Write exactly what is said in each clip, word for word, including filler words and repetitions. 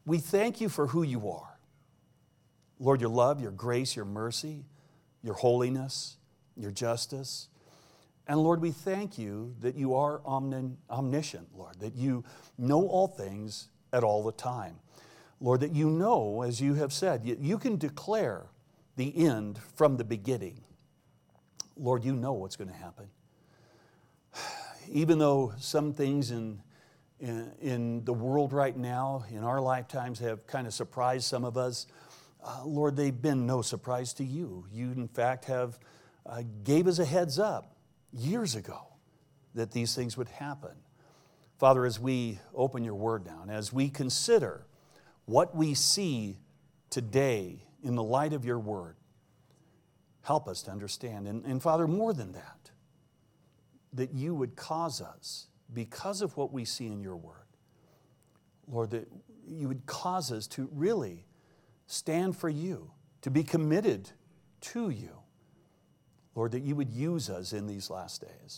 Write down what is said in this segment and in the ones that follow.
we thank you for who you are. Lord, your love, your grace, your mercy, your holiness, your justice. And Lord, we thank you that you are omniscient, Lord, that you know all things at all the time. Lord, that you know, as you have said, you can declare the end from the beginning. Lord, you know what's going to happen. Even though some things in, in, in the world right now, in our lifetimes, have kind of surprised some of us, uh, Lord, they've been no surprise to you. You, in fact, have uh, gave us a heads up years ago that these things would happen. Father, as we open your word now, and as we consider what we see today in the light of your word, help us to understand. And, and Father, more than that, that you would cause us, because of what we see in your word, Lord, that you would cause us to really stand for you, to be committed to you. Lord, that you would use us in these last days.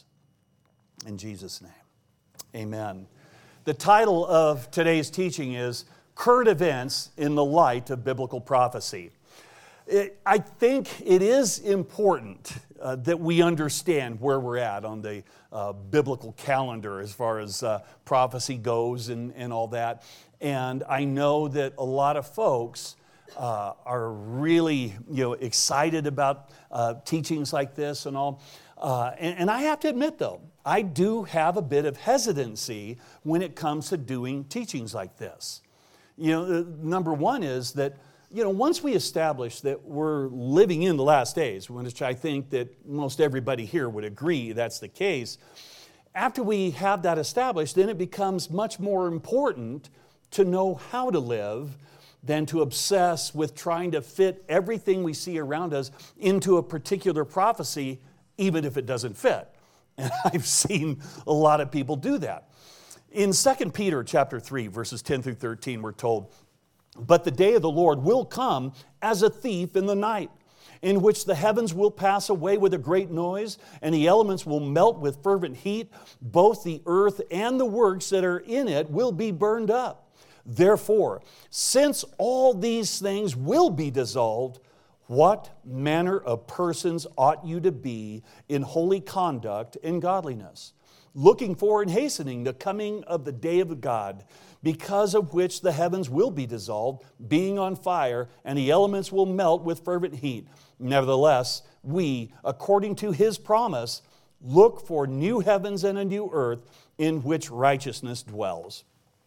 In Jesus' name, amen. The title of today's teaching is Current Events in the Light of Biblical Prophecy. It, I think it is important uh, that we understand where we're at on the uh, biblical calendar as far as uh, prophecy goes and, and all that. And I know that a lot of folks Uh, are really, you know, excited about uh, teachings like this and all. Uh, and, and I have to admit, though, I do have a bit of hesitancy when it comes to doing teachings like this. You know, uh, number one is that, you know, once we establish that we're living in the last days, which I think that most everybody here would agree that's the case, after we have that established, then it becomes much more important to know how to live than to obsess with trying to fit everything we see around us into a particular prophecy, even if it doesn't fit. And I've seen a lot of people do that. In Second Peter chapter three, verses ten through thirteen, we're told, "But the day of the Lord will come as a thief in the night, in which the heavens will pass away with a great noise, and the elements will melt with fervent heat. Both the earth and the works that are in it will be burned up. Therefore, since all these things will be dissolved, what manner of persons ought you to be in holy conduct and godliness, looking for and hastening the coming of the day of God, because of which the heavens will be dissolved, being on fire, and the elements will melt with fervent heat. Nevertheless, we, according to His promise, look for new heavens and a new earth in which righteousness dwells."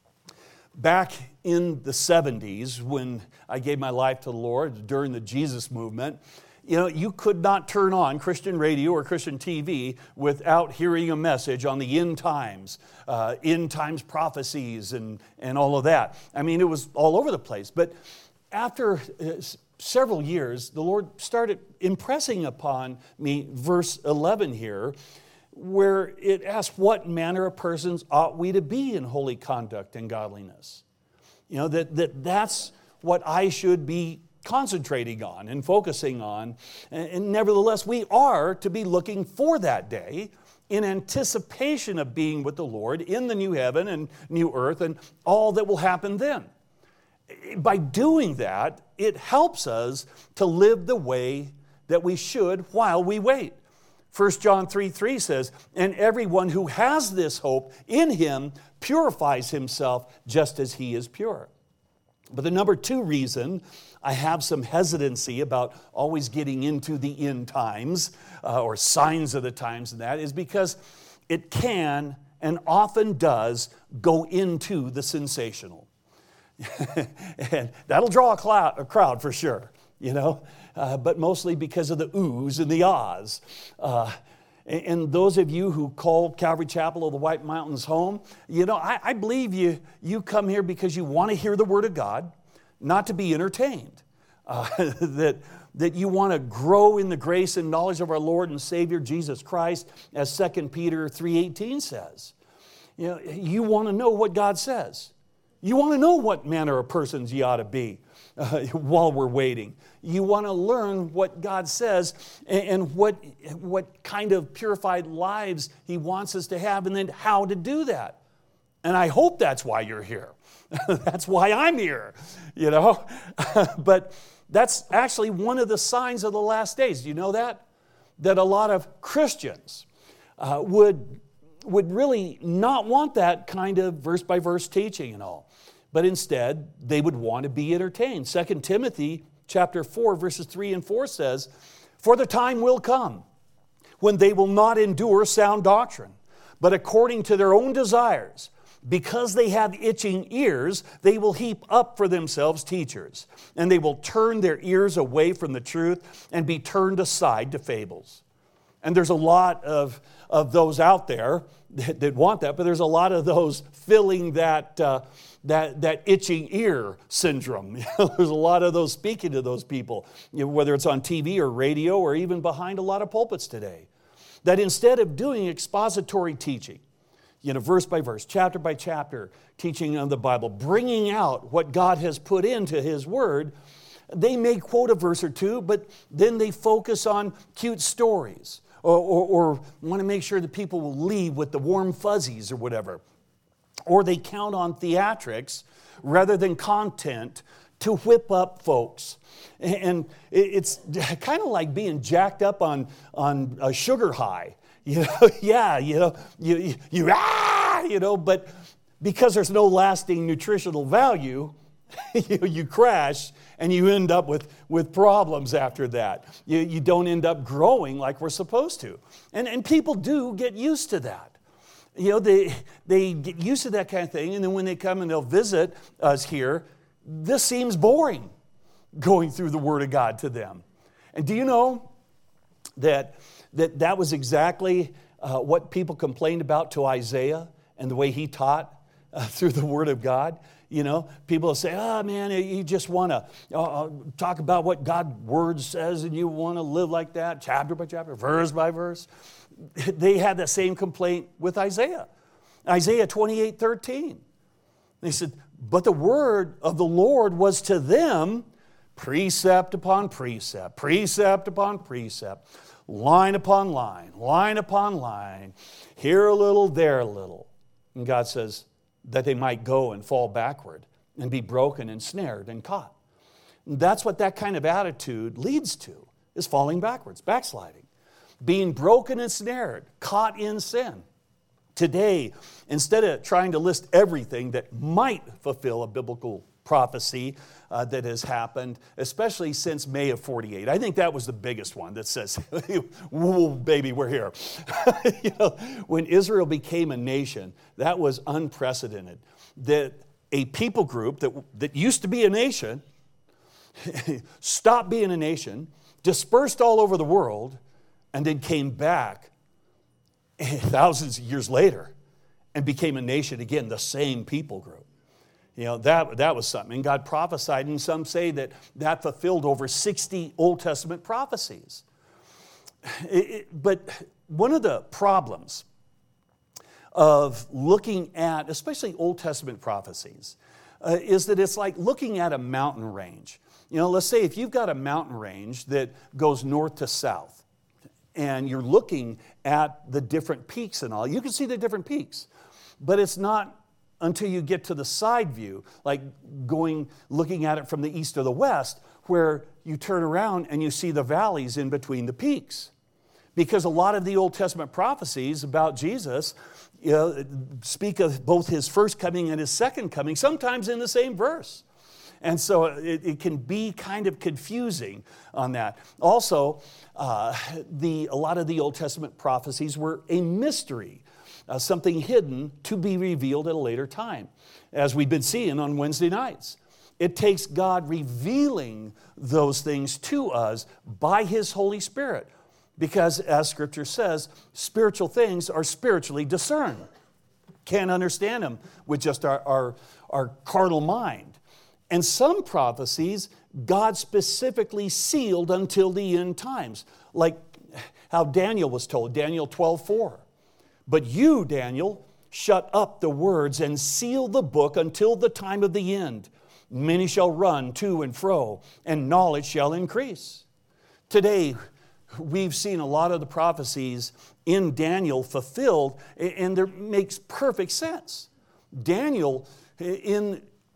Back in the seventies, when I gave my life to the Lord during the Jesus movement, you know, you could not turn on Christian radio or Christian T V without hearing a message on the end times, uh, end times prophecies and, and all of that. I mean, it was all over the place. But after uh, several years, the Lord started impressing upon me verse eleven here, where it asks, what manner of persons ought we to be in holy conduct and godliness? You know, that, that that's what I should be concentrating on and focusing on. And, and nevertheless, we are to be looking for that day in anticipation of being with the Lord in the new heaven and new earth and all that will happen then. By doing that, it helps us to live the way that we should while we wait. First John three three says, "And everyone who has this hope in Him purifies himself just as He is pure." But the number two reason I have some hesitancy about always getting into the end times uh, or signs of the times and that is because it can and often does go into the sensational. And that'll draw a, cloud, a crowd for sure, you know. Uh, but mostly because of the oohs and the ahs. Uh, and, and those of you who call Calvary Chapel of the White Mountains home, you know, I, I believe you, you come here because you want to hear the Word of God, not to be entertained. Uh, that, that you want to grow in the grace and knowledge of our Lord and Savior Jesus Christ, as Second Peter three eighteen says. You know, you want to know what God says. You want to know what manner of persons you ought to be uh, while we're waiting. You want to learn what God says and, and what, what kind of purified lives He wants us to have and then how to do that. And I hope that's why you're here. That's why I'm here, you know. But that's actually one of the signs of the last days. Do you know that? That a lot of Christians uh, would, would really not want that kind of verse-by-verse teaching and all. But instead, they would want to be entertained. Second Timothy chapter four, verses three and four says, "For the time will come when they will not endure sound doctrine, but according to their own desires, because they have itching ears, they will heap up for themselves teachers, and they will turn their ears away from the truth and be turned aside to fables." And there's a lot of, of those out there that, that want that, but there's a lot of those filling that, uh, that, that itching ear syndrome. There's a lot of those speaking to those people, you know, whether it's on T V or radio or even behind a lot of pulpits today, that instead of doing expository teaching, you know, verse by verse, chapter by chapter, teaching of the Bible, bringing out what God has put into His Word, they may quote a verse or two, but then they focus on cute stories or, or, or want to make sure that people will leave with the warm fuzzies or whatever. Or they count on theatrics rather than content to whip up folks. And it's kind of like being jacked up on, on a sugar high. You know, yeah, you know, you, you, you, ah, you know, but because there's no lasting nutritional value, you, you crash and you end up with, with problems after that. You, you don't end up growing like we're supposed to. And, and people do get used to that. You know, they, they get used to that kind of thing, and then when they come and they'll visit us here, this seems boring, going through the Word of God to them. And do you know that that, that was exactly uh, what people complained about to Isaiah and the way he taught uh, through the Word of God? You know, people will say, oh man, you just want to uh, talk about what God's Word says and you want to live like that, chapter by chapter, verse by verse. They had the same complaint with Isaiah. Isaiah twenty-eight thirteen. They said, but the word of the Lord was to them precept upon precept, precept upon precept, line upon line, line upon line, here a little, there a little. And God says that they might go and fall backward and be broken and snared and caught. And that's what that kind of attitude leads to, is falling backwards, backsliding, being broken and snared, caught in sin. Today, instead of trying to list everything that might fulfill a biblical prophecy uh, that has happened, especially since May of forty-eight. I think that was the biggest one that says, whoa, baby, we're here. You know, when Israel became a nation, that was unprecedented. That a people group that, that used to be a nation stopped being a nation, dispersed all over the world, and then came back thousands of years later and became a nation again, the same people group. You know, that, that was something. And God prophesied, and some say that that fulfilled over sixty Old Testament prophecies. It, it, but one of the problems of looking at, especially Old Testament prophecies, uh, is that it's like looking at a mountain range. You know, let's say if you've got a mountain range that goes north to south, and you're looking at the different peaks and all, you can see the different peaks. But it's not until you get to the side view, like going, looking at it from the east or the west, where you turn around and you see the valleys in between the peaks. Because a lot of the Old Testament prophecies about Jesus, you know, speak of both His first coming and His second coming, sometimes in the same verse. And so it, it can be kind of confusing on that. Also, uh, the, a lot of the Old Testament prophecies were a mystery, uh, something hidden to be revealed at a later time, as we've been seeing on Wednesday nights. It takes God revealing those things to us by His Holy Spirit, because as Scripture says, spiritual things are spiritually discerned. Can't understand them with just our, our, our carnal mind. And some prophecies God specifically sealed until the end times, like how Daniel was told, Daniel twelve four. But you, Daniel, shut up the words and seal the book until the time of the end. Many shall run to and fro, and knowledge shall increase. Today, we've seen a lot of the prophecies in Daniel fulfilled, and it makes perfect sense. Daniel, in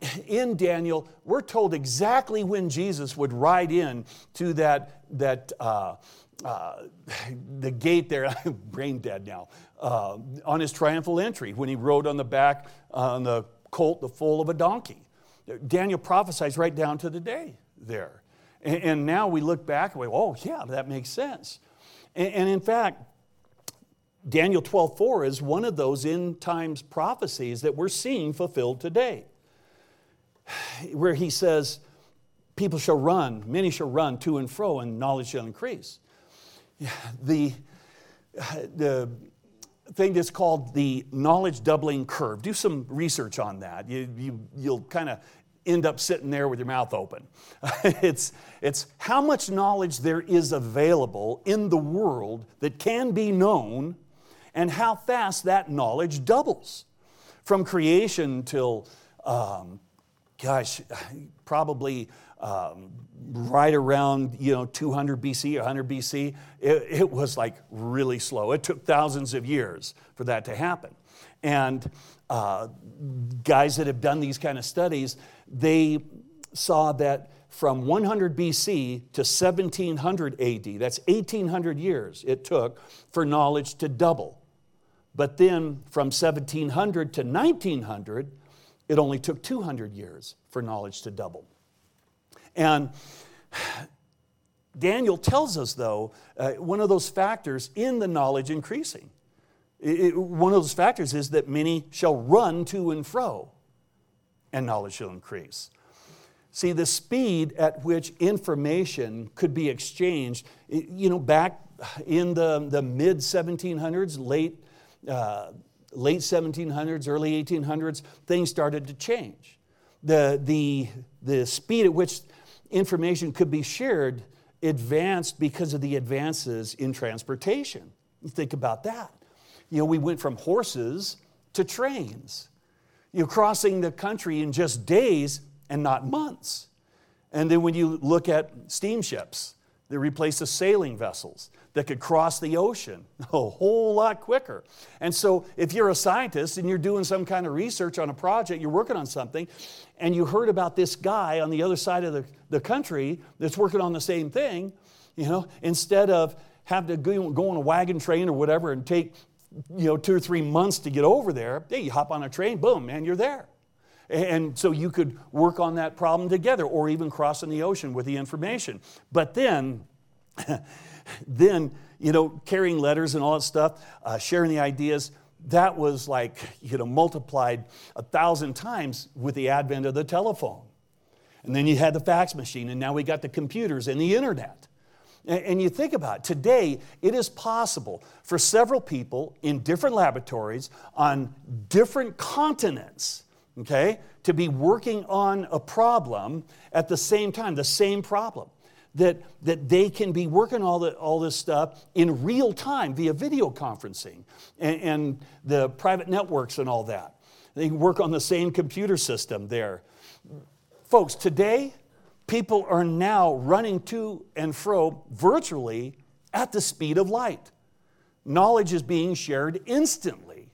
in Daniel, we're told exactly when Jesus would ride in to that, that uh, uh, the gate there, I'm brain dead now, uh, on his triumphal entry, when he rode on the back uh, on the colt, the foal of a donkey. Daniel prophesies right down to the day there. And, and now we look back and we go, oh yeah, that makes sense. And, and in fact, Daniel twelve four is one of those end times prophecies that we're seeing fulfilled today, where he says, people shall run, many shall run to and fro, and knowledge shall increase. The, the thing that's called the knowledge doubling curve. Do some research on that. You, you, you'll kind of end up sitting there with your mouth open. it's, it's how much knowledge there is available in the world that can be known, and how fast that knowledge doubles. From creation till, um, gosh, probably um, right around, you know, two hundred B C, one hundred B C, it, it was like really slow. It took thousands of years for that to happen. And uh, guys that have done these kind of studies, they saw that from one hundred B C to seventeen hundred A D, that's eighteen hundred years it took for knowledge to double. But then from seventeen hundred to nineteen hundred, it only took two hundred years for knowledge to double. And Daniel tells us, though, uh, one of those factors in the knowledge increasing. It, it, one of those factors is that many shall run to and fro, and knowledge shall increase. See, the speed at which information could be exchanged, you know, back in the, the mid seventeen hundreds, late Uh, late seventeen hundreds, early eighteen hundreds, things started to change. The, the, the speed at which information could be shared advanced because of the advances in transportation. You think about that. You know, we went from horses to trains. You know, crossing the country in just days and not months. And then when you look at steamships, they replaced the sailing vessels that could cross the ocean a whole lot quicker. And so if you're a scientist and you're doing some kind of research on a project, you're working on something, and you heard about this guy on the other side of the, the country that's working on the same thing, you know, instead of having to go, go on a wagon train or whatever and take, you know, two or three months to get over there, hey, you hop on a train, boom, man, you're there. And so you could work on that problem together, or even crossing the ocean with the information. But then, then, you know, carrying letters and all that stuff, uh, sharing the ideas, that was like, you know, multiplied a thousand times with the advent of the telephone. And then you had the fax machine, and now we got the computers and the internet. And, and you think about it, today it is possible for several people in different laboratories on different continents, okay, to be working on a problem at the same time, the same problem. That, that they can be working all, the, all this stuff in real time via video conferencing and, and the private networks and all that. They can work on the same computer system there. Folks, today, people are now running to and fro virtually at the speed of light. Knowledge is being shared instantly.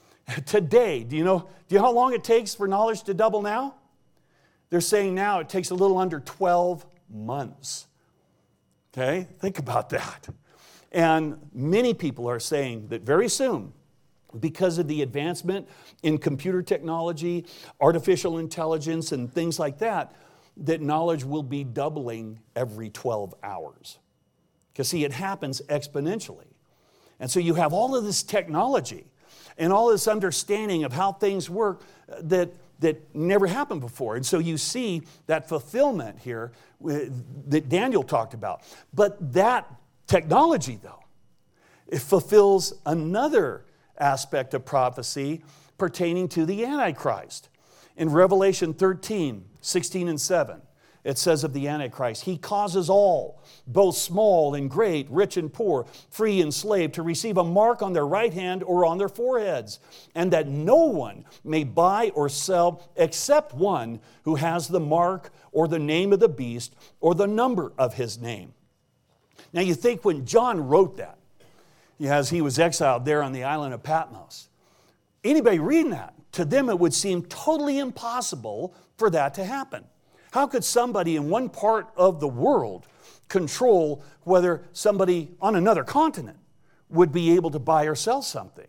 Today, do you know, do you know how long it takes for knowledge to double now? They're saying now it takes a little under twelve months. Okay, think about that. And many people are saying that very soon, because of the advancement in computer technology, artificial intelligence, and things like that, that knowledge will be doubling every twelve hours. Because see, it happens exponentially. And so you have all of this technology and all this understanding of how things work that that never happened before. And so you see that fulfillment here that Daniel talked about. But that technology, though, it fulfills another aspect of prophecy pertaining to the Antichrist. In Revelation thirteen, sixteen and seven, it says of the Antichrist, he causes all, both small and great, rich and poor, free and slave, to receive a mark on their right hand or on their foreheads, and that no one may buy or sell except one who has the mark or the name of the beast or the number of his name. Now you think when John wrote that, as he was exiled there on the island of Patmos, anybody reading that, to them it would seem totally impossible for that to happen? How could somebody in one part of the world control whether somebody on another continent would be able to buy or sell something?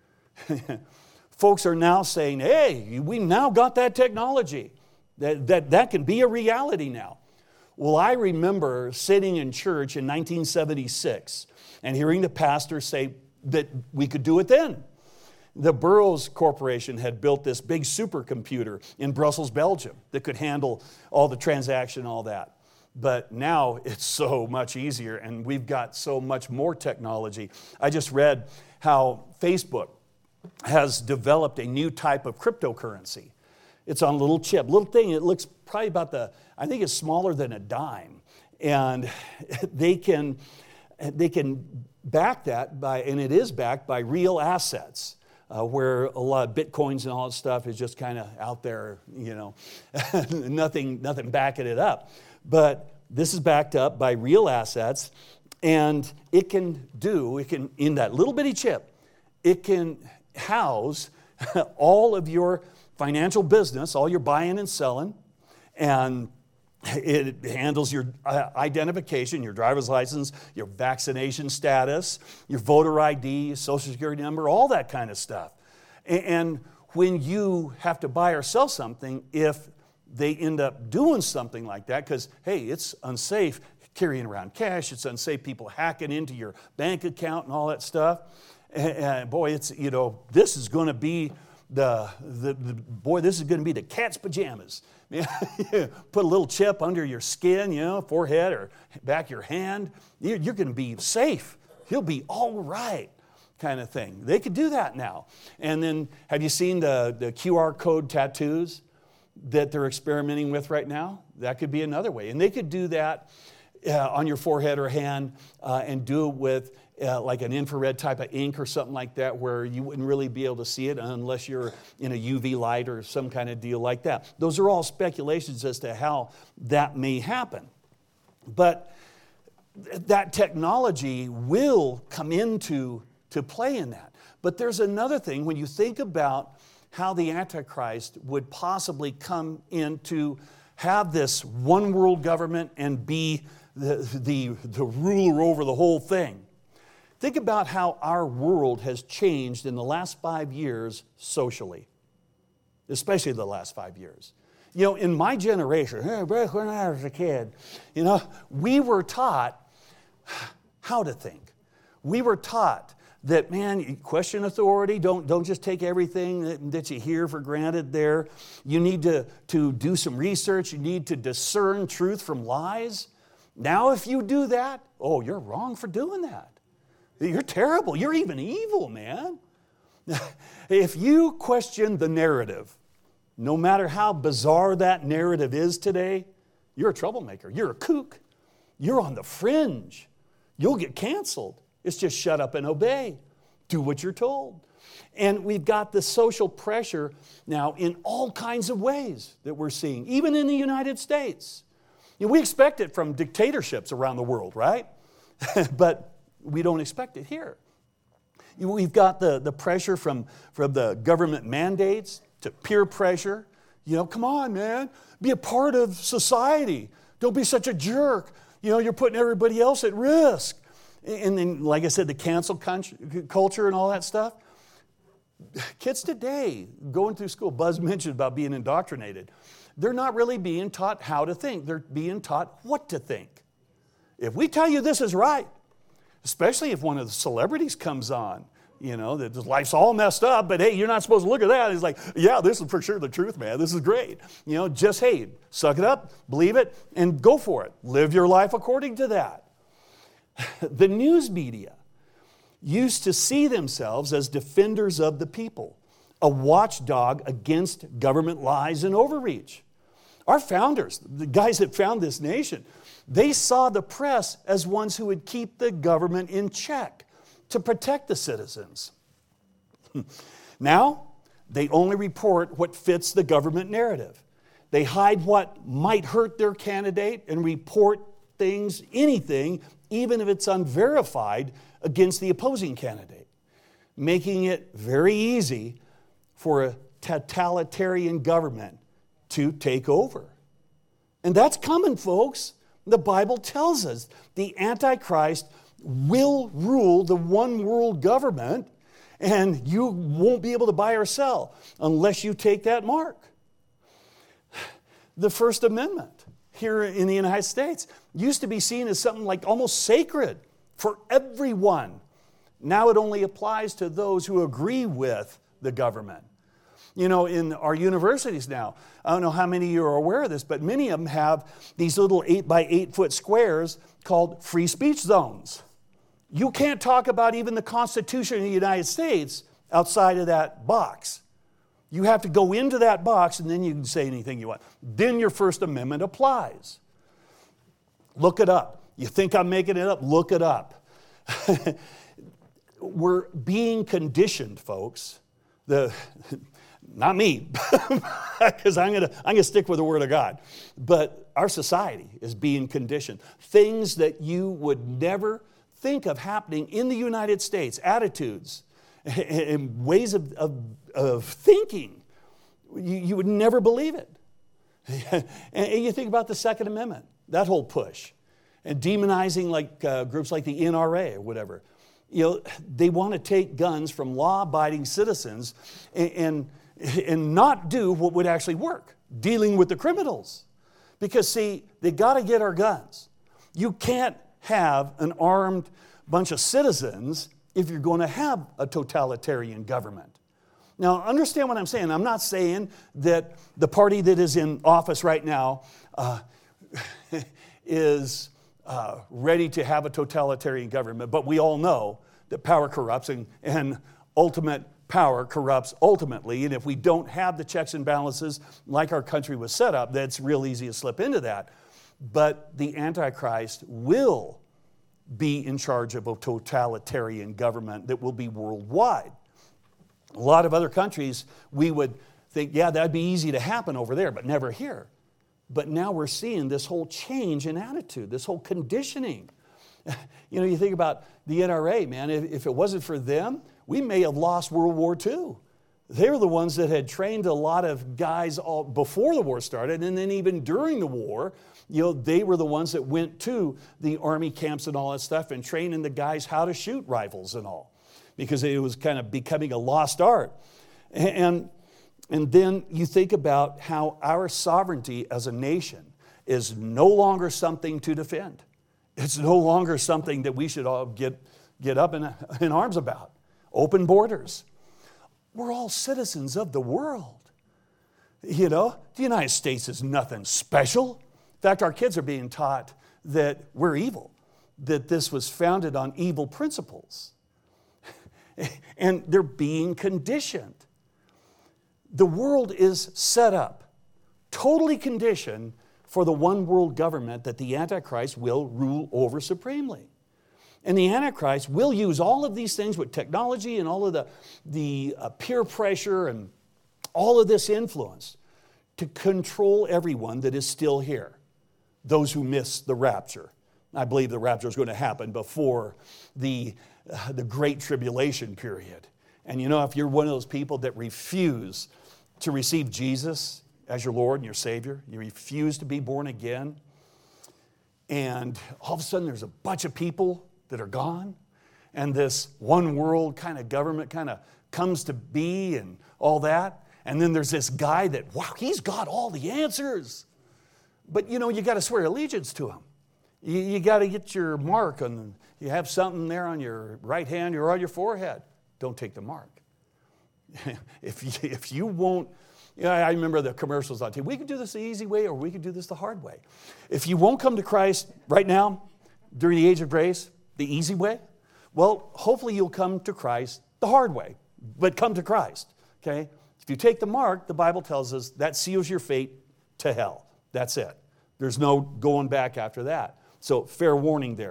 Folks are now saying, hey, we now got that technology. That, that, that can be a reality now. Well, I remember sitting in church in nineteen seventy-six and hearing the pastor say that we could do it then. The Burroughs Corporation had built this big supercomputer in Brussels, Belgium, that could handle all the transaction and all that. But now it's so much easier, and we've got so much more technology. I just read how Facebook has developed a new type of cryptocurrency. It's on a little chip, little thing. It looks probably about the, I think it's smaller than a dime. And they can, they can back that by, and it is backed by real assets, uh, where a lot of Bitcoins and all that stuff is just kind of out there, you know, nothing, nothing backing it up. But this is backed up by real assets, and it can do, it can, in that little bitty chip, it can house all of your financial business, all your buying and selling, and it handles your identification, your driver's license, your vaccination status, your voter I D, social security number, all that kind of stuff. And when you have to buy or sell something, if they end up doing something like that, because, hey, it's unsafe carrying around cash, it's unsafe people hacking into your bank account and all that stuff. And boy, it's, you know, this is going to be the, the, the, boy, this is going to be the cat's pajamas. Put a little chip under your skin, you know, forehead or back of your hand. You're, you're going to be safe. You'll be all right, kind of thing. They could do that now. And then, have you seen the, the Q R code tattoos that they're experimenting with right now? That could be another way. And they could do that uh, on your forehead or hand uh, and do it with Uh, like an infrared type of ink or something like that, where you wouldn't really be able to see it unless you're in a U V light or some kind of deal like that. Those are all speculations as to how that may happen. But that technology will come into to play in that. But there's another thing, when you think about how the Antichrist would possibly come in to have this one world government and be the, the, the ruler over the whole thing. Think about how our world has changed in the last five years socially, especially the last five years. You know, in my generation, back when I was a kid, you know, we were taught how to think. We were taught that, man, you question authority. Don't, don't just take everything that, that you hear for granted there. You need to, to do some research. You need to discern truth from lies. Now, if you do that, oh, you're wrong for doing that. You're terrible. You're even evil, man. If you question the narrative, no matter how bizarre that narrative is today, you're a troublemaker. You're a kook. You're on the fringe. You'll get canceled. It's just shut up and obey. Do what you're told. And we've got the social pressure now in all kinds of ways that we're seeing, even in the United States. You know, we expect it from dictatorships around the world, right? But we don't expect it here. We've got the, the pressure from, from the government mandates to peer pressure. You know, come on, man. Be a part of society. Don't be such a jerk. You know, you're putting everybody else at risk. And then, like I said, the cancel culture and all that stuff. Kids today, going through school, Buzz mentioned about being indoctrinated. They're not really being taught how to think. They're being taught what to think. If we tell you this is right, especially if one of the celebrities comes on, you know, that life's all messed up, but hey, you're not supposed to look at that. He's like, yeah, this is for sure the truth, man. This is great. You know, just, hey, suck it up, believe it, and go for it. Live your life according to that. The news media used to see themselves as defenders of the people, a watchdog against government lies and overreach. Our founders, the guys that found this nation, they saw the press as ones who would keep the government in check to protect the citizens. Now, they only report what fits the government narrative. They hide what might hurt their candidate and report things, anything, even if it's unverified, against the opposing candidate, making it very easy for a totalitarian government to take over. And that's coming, folks. The Bible tells us the Antichrist will rule the one world government, and you won't be able to buy or sell unless you take that mark. The First Amendment here in the United States used to be seen as something like almost sacred for everyone. Now it only applies to those who agree with the government. You know, in our universities now, I don't know how many of you are aware of this, but many of them have these little eight by eight foot squares called free speech zones. You can't talk about even the Constitution of the United States outside of that box. You have to go into that box and then you can say anything you want. Then your First Amendment applies. Look it up. You think I'm making it up? Look it up. We're being conditioned, folks. The, not me, because I'm going to I'm going to stick with the Word of God. But our society is being conditioned. Things that you would never think of happening in the United States, attitudes and ways of, of, of thinking, you, you would never believe it. and, and you think about the Second Amendment, that whole push, and demonizing like uh, groups like the N R A or whatever. You know, they want to take guns from law-abiding citizens and, and, and not do what would actually work, dealing with the criminals. Because, see, they got to get our guns. You can't have an armed bunch of citizens if you're going to have a totalitarian government. Now, understand what I'm saying. I'm not saying that the party that is in office right now uh, is uh, ready to have a totalitarian government, but we all know that power corrupts and, and ultimate power corrupts ultimately, and if we don't have the checks and balances like our country was set up, that's real easy to slip into that. But the Antichrist will be in charge of a totalitarian government that will be worldwide. A lot of other countries, we would think, yeah, that'd be easy to happen over there, but never here. But now we're seeing this whole change in attitude, this whole conditioning. You know, you think about the N R A, man, if, if it wasn't for them, we may have lost World War Two. They were the ones that had trained a lot of guys all before the war started, and then even during the war, you know, they were the ones that went to the army camps and all that stuff and training the guys how to shoot rifles and all, because it was kind of becoming a lost art. And, and then you think about how our sovereignty as a nation is no longer something to defend. It's no longer something that we should all get, get up in, in arms about. Open borders. We're all citizens of the world. You know, the United States is nothing special. In fact, our kids are being taught that we're evil, that this was founded on evil principles. And they're being conditioned. The world is set up, totally conditioned for the one world government that the Antichrist will rule over supremely. And the Antichrist will use all of these things with technology and all of the, the uh, peer pressure and all of this influence to control everyone that is still here, those who miss the rapture. I believe the rapture is going to happen before the, uh, the Great Tribulation period. And you know, if you're one of those people that refuse to receive Jesus as your Lord and your Savior, you refuse to be born again, and all of a sudden there's a bunch of people that are gone, and this one world kind of government kind of comes to be and all that, and then there's this guy that, wow, he's got all the answers. But you know, you got to swear allegiance to him. You, you got to get your mark on, you have something there on your right hand or on your forehead. Don't take the mark. if, you, if you won't, you know, I remember the commercials on T V. We could do this the easy way or we could do this the hard way. If you won't come to Christ right now, during the age of grace, the easy way, well, hopefully you'll come to Christ the hard way, but come to Christ, okay? If you take the mark, the Bible tells us that seals your fate to hell. That's it. There's no going back after that. So fair warning there.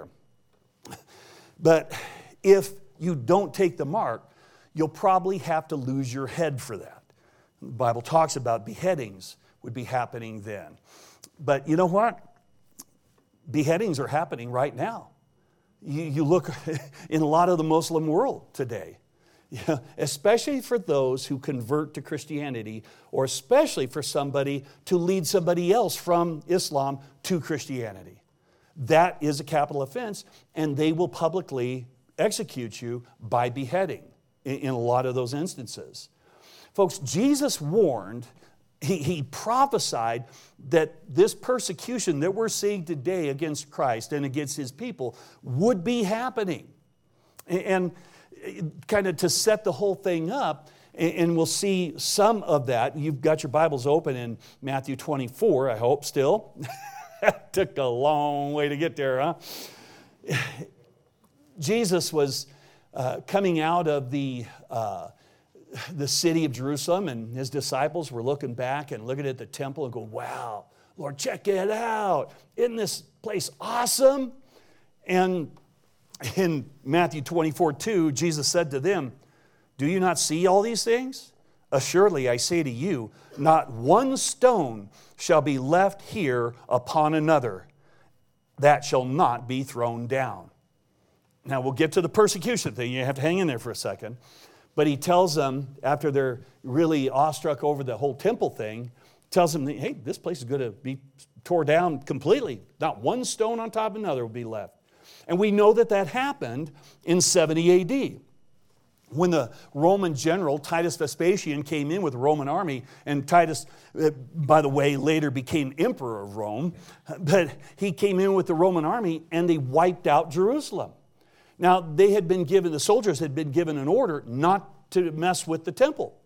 But if you don't take the mark, you'll probably have to lose your head for that. The Bible talks about beheadings would be happening then. But you know what? Beheadings are happening right now. You, you look in a lot of the Muslim world today. Yeah, especially for those who convert to Christianity, or especially for somebody to lead somebody else from Islam to Christianity. That is a capital offense, and they will publicly execute you by beheading in, in a lot of those instances. Folks, Jesus warned, he, he prophesied that this persecution that we're seeing today against Christ and against His people would be happening. And kind of to set the whole thing up, and we'll see some of that. You've got your Bibles open in Matthew twenty-four, I hope, still. That took a long way to get there, huh? Jesus was uh, coming out of the, uh, the city of Jerusalem, and His disciples were looking back and looking at the temple and go, wow, Lord, check it out. Isn't this place awesome? And in Matthew twenty-four two, Jesus said to them, do you not see all these things? Assuredly, I say to you, not one stone shall be left here upon another that shall not be thrown down. Now, we'll get to the persecution thing. You have to hang in there for a second. But He tells them, after they're really awestruck over the whole temple thing, tells them, hey, this place is going to be tore down completely. Not one stone on top of another will be left. And we know that that happened in seventy A D when the Roman general Titus Vespasian came in with the Roman army, and Titus, by the way, later became emperor of Rome, but he came in with the Roman army and they wiped out Jerusalem. Now, they had been given, the soldiers had been given an order not to mess with the temple.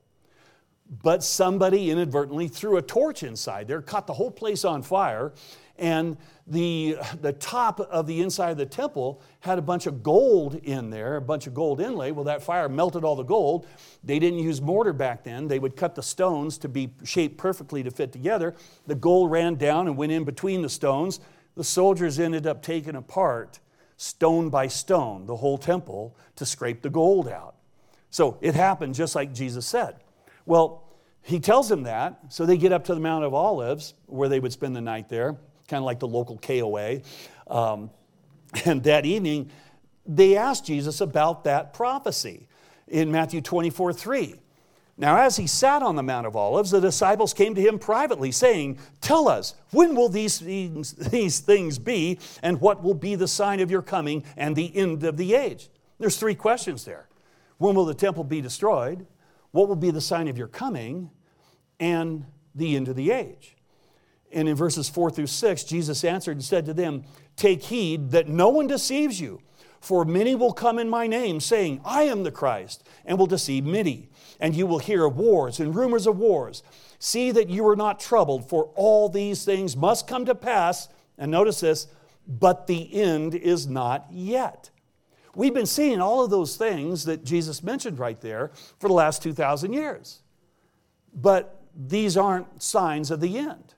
But somebody inadvertently threw a torch inside there, caught the whole place on fire, and the, the top of the inside of the temple had a bunch of gold in there, a bunch of gold inlay. Well, that fire melted all the gold. They didn't use mortar back then. They would cut the stones to be shaped perfectly to fit together. The gold ran down and went in between the stones. The soldiers ended up taking apart, stone by stone, the whole temple to scrape the gold out. So it happened just like Jesus said. Well, He tells them that, so they get up to the Mount of Olives, where they would spend the night there, kind of like the local K O A. Um, and that evening, they asked Jesus about that prophecy in Matthew twenty-four three. Now, as He sat on the Mount of Olives, the disciples came to Him privately, saying, tell us, when will these things, these things be, and what will be the sign of your coming and the end of the age? There's three questions there. When will the temple be destroyed? What will be the sign of your coming and the end of the age? And in verses four through six, Jesus answered and said to them, take heed that no one deceives you, for many will come in my name, saying, I am the Christ, and will deceive many. And you will hear of wars and rumors of wars. See that you are not troubled, for all these things must come to pass. And notice this, but the end is not yet. We've been seeing all of those things that Jesus mentioned right there for the last two thousand years. But these aren't signs of the end.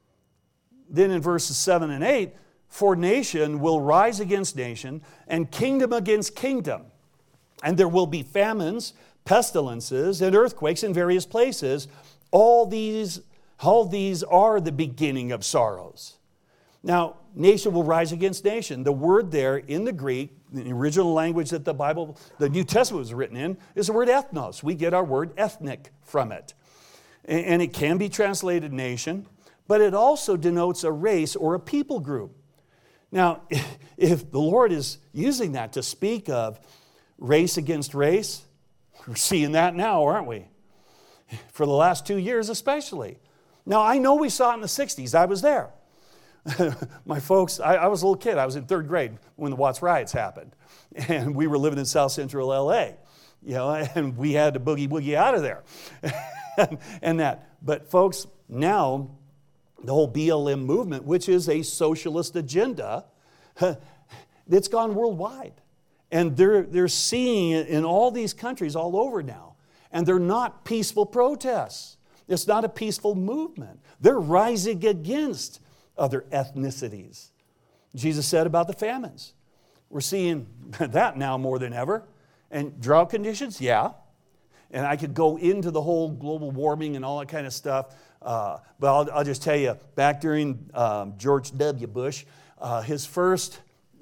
Then in verses seven and eight, for nation will rise against nation, and kingdom against kingdom. And there will be famines, pestilences, and earthquakes in various places. All these, all these are the beginning of sorrows. Now, nation will rise against nation. The word there in the Greek, the original language that the Bible, the New Testament was written in, is the word ethnos. We get our word ethnic from it. And it can be translated nation, but it also denotes a race or a people group. Now, if the Lord is using that to speak of race against race, we're seeing that now, aren't we? For the last two years especially. Now, I know we saw it in the sixties. I was there. My folks, I, I was a little kid. I was in third grade when the Watts riots happened. And we were living in South Central L A. You know, and we had to boogie woogie out of there. and, and that. But folks, now the whole B L M movement, which is a socialist agenda, it's gone worldwide. And they're, they're seeing it in all these countries all over now. And they're not peaceful protests. It's not a peaceful movement. They're rising against other ethnicities. Jesus said about the famines. We're seeing that now more than ever. And drought conditions, yeah. And I could go into the whole global warming and all that kind of stuff. Uh, but I'll, I'll just tell you, back during um, George W. Bush, uh, his first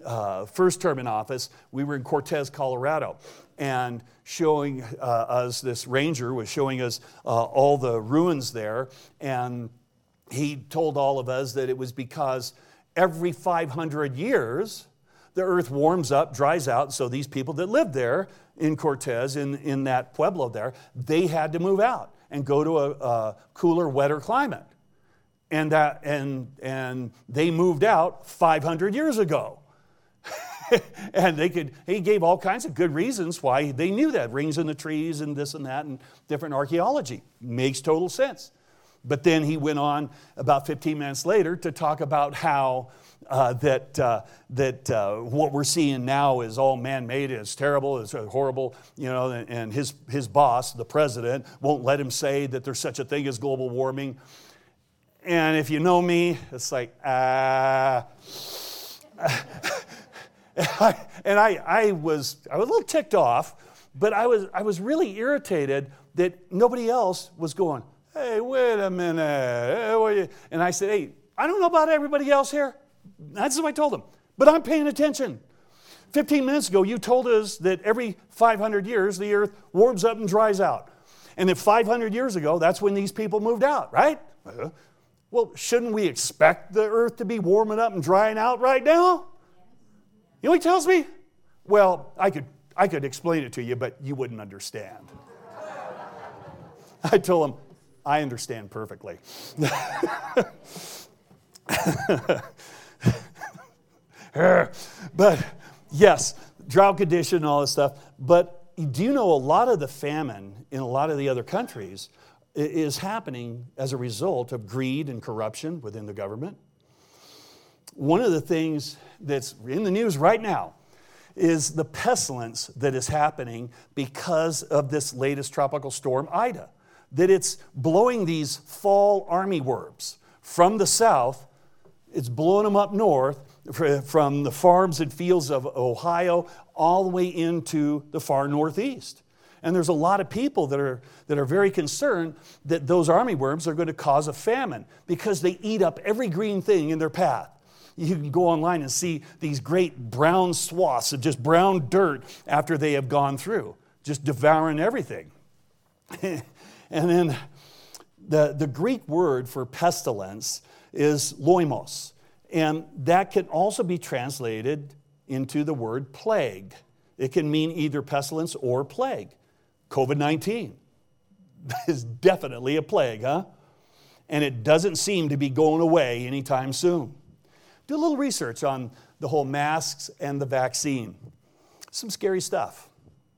uh, first term in office, we were in Cortez, Colorado, and showing uh, us, this ranger was showing us uh, all the ruins there, and he told all of us that it was because every five hundred years, the earth warms up, dries out, so these people that lived there in Cortez, in, in that pueblo there, they had to move out and go to a, a cooler, wetter climate. And, that, and, and they moved out five hundred years ago. And they could, he gave all kinds of good reasons why they knew that. Rings in the trees and this and that and different archaeology. Makes total sense. But then he went on about fifteen minutes later to talk about how uh, that, uh, that uh, what we're seeing now is all man-made, it's terrible, it's horrible, you know, and, and his, his boss, the president, won't let him say that there's such a thing as global warming. And if you know me, it's like, ah. Uh, and I, I was I was a little ticked off, but I was I was really irritated that nobody else was going, hey, wait a minute. Hey, what are you? And I said, hey, I don't know about everybody else here. That's what I told them. But I'm paying attention. Fifteen minutes ago, you told us that every five hundred years, the earth warms up and dries out. And that five hundred years ago, that's when these people moved out, right? Uh-huh. Well, shouldn't we expect the earth to be warming up and drying out right now? You know what he tells me? Well, I could, I could explain it to you, but you wouldn't understand. I told him, I understand perfectly. But yes, drought condition and all this stuff. But do you know a lot of the famine in a lot of the other countries is happening as a result of greed and corruption within the government? One of the things that's in the news right now is the pestilence that is happening because of this latest tropical storm, Ida. That it's blowing these fall armyworms from the south. It's blowing them up north from the farms and fields of Ohio all the way into the far northeast. And there's a lot of people that are, that are very concerned that those armyworms are going to cause a famine because they eat up every green thing in their path. You can go online and see these great brown swaths of just brown dirt after they have gone through, just devouring everything. And then the, the Greek word for pestilence is loimos. And that can also be translated into the word plague. It can mean either pestilence or plague. covid nineteen is definitely a plague, huh? And it doesn't seem to be going away anytime soon. Do a little research on the whole masks and the vaccine. Some scary stuff.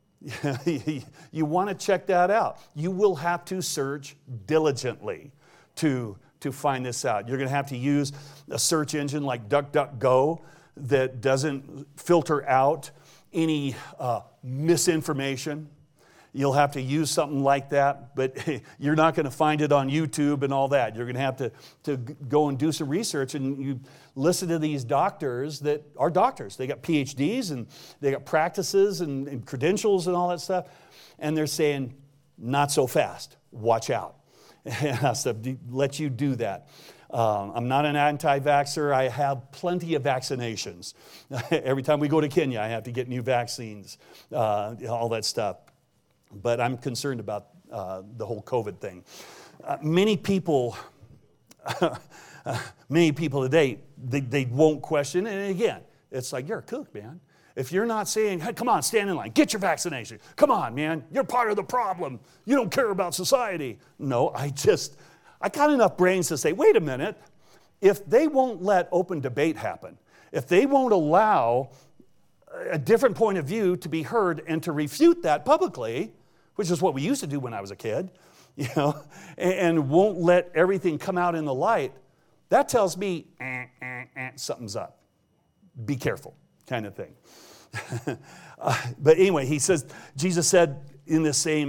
You want to check that out. You will have to search diligently to, to find this out. You're going to have to use a search engine like DuckDuckGo that doesn't filter out any uh, misinformation. You'll have to use something like that, but you're not going to find it on YouTube and all that. You're going to have to, to go and do some research, and you listen to these doctors that are doctors. They got P H Ds, and they got practices and, and credentials and all that stuff, and they're saying, not so fast, watch out. And I said, let you do that. Um, I'm not an anti-vaxxer. I have plenty of vaccinations. Every time we go to Kenya, I have to get new vaccines, uh, all that stuff. But I'm concerned about uh, the whole COVID thing. Uh, many people, uh, many people today, they, they won't question. And again, it's like, you're a kook, man. If you're not saying, hey, come on, stand in line, get your vaccination. Come on, man, you're part of the problem. You don't care about society. No, I just, I got enough brains to say, wait a minute. If they won't let open debate happen, if they won't allow a different point of view to be heard and to refute that publicly, which is what we used to do when I was a kid, you know, and, and won't let everything come out in the light, that tells me eh, eh, eh, something's up. Be careful, kind of thing. uh, but anyway, he says, Jesus said in this same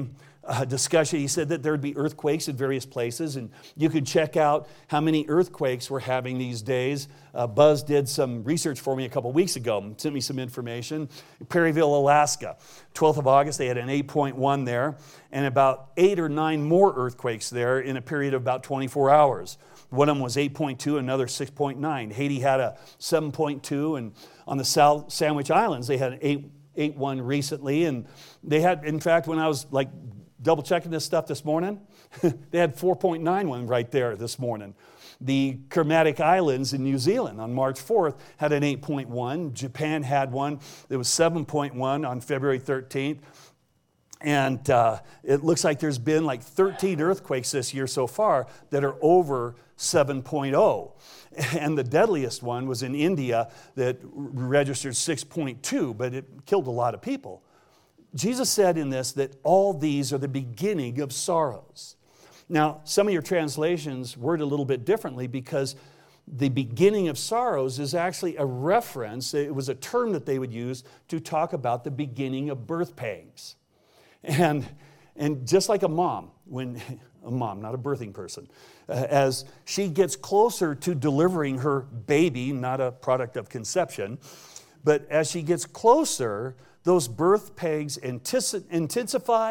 uh, discussion. He said that there would be earthquakes in various places, and you could check out how many earthquakes we're having these days. Uh, Buzz did some research for me a couple weeks ago, and sent me some information. Perryville, Alaska, twelfth of August, they had an eight point one there, and about eight or nine more earthquakes there in a period of about twenty-four hours. One of them was eight point two, another six point nine. Haiti had a seven point two, and on the South Sandwich Islands, they had an eight point one recently, and they had, in fact, when I was like double checking this stuff this morning, they had four point nine one right there this morning. The Kermadec Islands in New Zealand on March fourth had an eight point one. Japan had one that was seven point one on February thirteenth. And uh, it looks like there's been like thirteen earthquakes this year so far that are over seven point oh. And the deadliest one was in India that registered six point two, but it killed a lot of people. Jesus said in this that all these are the beginning of sorrows. Now, some of your translations word a little bit differently because the beginning of sorrows is actually a reference. It was a term that they would use to talk about the beginning of birth pangs. And, and just like a mom, when a mom, not a birthing person, uh, as she gets closer to delivering her baby, not a product of conception, but as she gets closer, those birth pangs intensify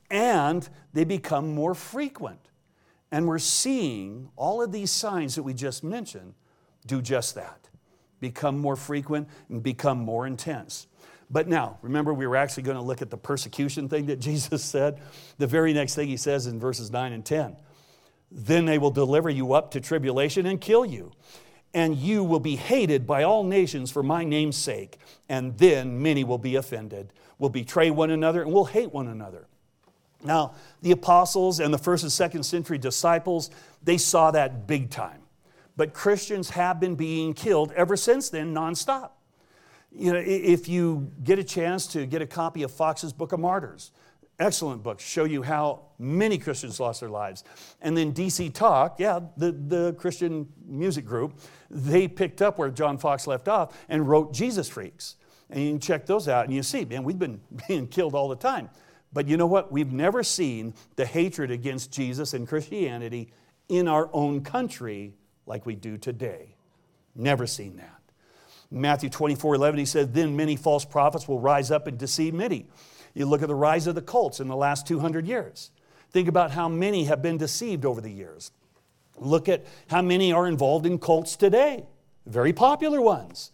and they become more frequent. And we're seeing all of these signs that we just mentioned do just that, become more frequent and become more intense. But now, remember, we were actually going to look at the persecution thing that Jesus said. The very next thing he says in verses nine and ten, then they will deliver you up to tribulation and kill you, and you will be hated by all nations for my name's sake, and then many will be offended, will betray one another, and will hate one another. Now, the apostles and the first and second century disciples, they saw that big time. But Christians have been being killed ever since then, nonstop. You know, if you get a chance to get a copy of Fox's Book of Martyrs, excellent book, show you how many Christians lost their lives. And then D C Talk, yeah, the, the Christian music group, they picked up where John Fox left off and wrote Jesus Freaks. And you can check those out and you see, man, we've been being killed all the time. But you know what? We've never seen the hatred against Jesus and Christianity in our own country like we do today. Never seen that. Matthew twenty-four eleven, he said, then many false prophets will rise up and deceive many. You look at the rise of the cults in the last two hundred years. Think about how many have been deceived over the years. Look at how many are involved in cults today. Very popular ones.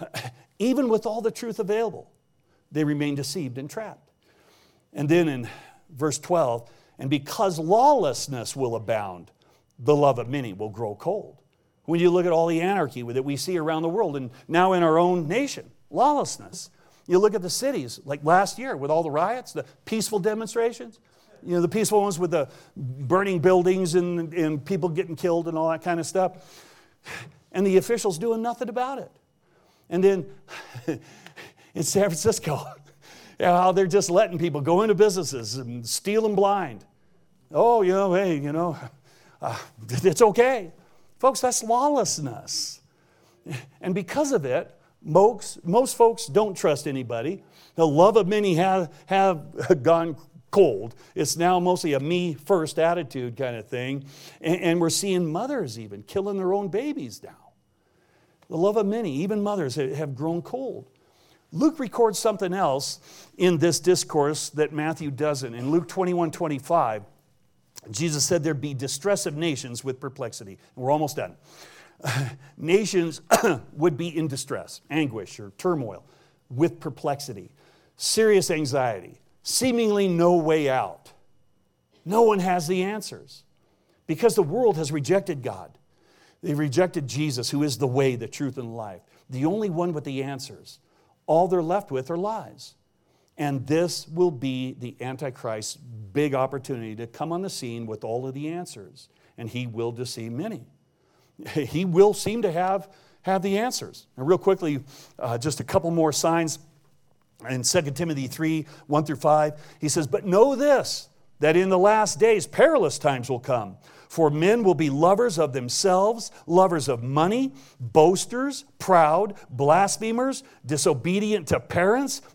Even with all the truth available, they remain deceived and trapped. And then in verse twelve, and because lawlessness will abound, the love of many will grow cold. When you look at all the anarchy that we see around the world and now in our own nation, lawlessness. You look at the cities, like last year with all the riots, the peaceful demonstrations, you know, the peaceful ones with the burning buildings and, and people getting killed and all that kind of stuff. And the officials doing nothing about it. And then in San Francisco, how they're just letting people go into businesses and steal them blind. Oh, you know, hey, you know, uh, it's okay. Folks, that's lawlessness. And because of it, most, most folks don't trust anybody. The love of many have, have gone cold. It's now mostly a me first attitude kind of thing. And, and we're seeing mothers even killing their own babies now. The love of many, even mothers, have grown cold. Luke records something else in this discourse that Matthew doesn't. In Luke twenty-one twenty-five, Jesus said there'd be distress of nations with perplexity. And we're almost done. Nations would be in distress, anguish, or turmoil with perplexity, serious anxiety, seemingly no way out. No one has the answers because the world has rejected God. They rejected Jesus, who is the way, the truth, and the life, the only one with the answers. All they're left with are lies. And this will be the Antichrist's big opportunity to come on the scene with all of the answers. And he will deceive many. He will seem to have, have the answers. And real quickly, uh, just a couple more signs. In Second Timothy three, one through five, he says, but know this, that in the last days perilous times will come. For men will be lovers of themselves, lovers of money, boasters, proud, blasphemers, disobedient to parents,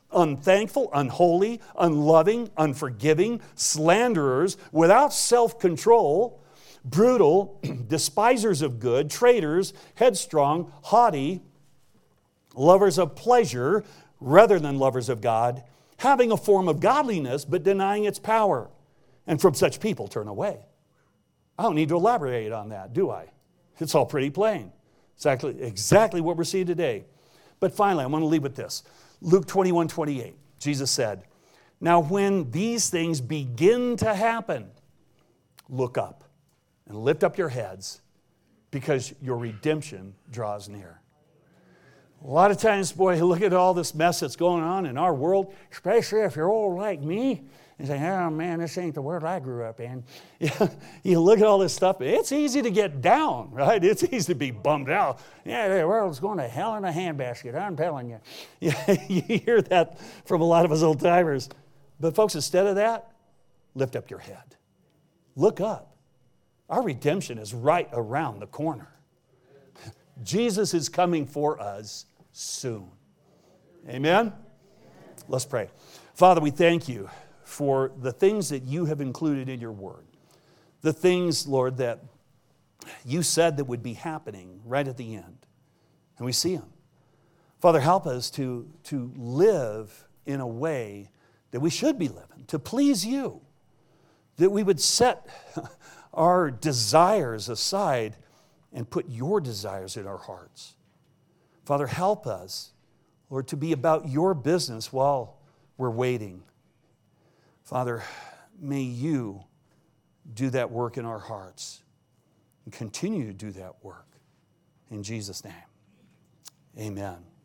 unthankful, unholy, unloving, unforgiving, slanderers, without self-control, brutal, despisers of good, traitors, headstrong, haughty, lovers of pleasure rather than lovers of God, having a form of godliness but denying its power. And from such people turn away. I don't need to elaborate on that, do I? It's all pretty plain. Exactly, exactly what we're seeing today. But finally, I want to leave with this. Luke twenty-one twenty-eight, Jesus said, "Now when these things begin to happen, look up and lift up your heads, because your redemption draws near." A lot of times, boy, look at all this mess that's going on in our world, especially if you're old like me, and say, "Oh man, this ain't the world I grew up in." You look at all this stuff, it's easy to get down, right? It's easy to be bummed out. Yeah, the world's going to hell in a handbasket, I'm telling you. You hear that from a lot of us old timers. But folks, instead of that, lift up your head. Look up. Our redemption is right around the corner. Jesus is coming for us soon. Amen? Let's pray. Father, we thank you for the things that you have included in your word. The things, Lord, that you said that would be happening right at the end. And we see them. Father, help us to, to live in a way that we should be living, to please you. That we would set our desires aside and put your desires in our hearts. Father, help us, Lord, to be about your business while we're waiting. Father, may you do that work in our hearts and continue to do that work. In Jesus' name, amen.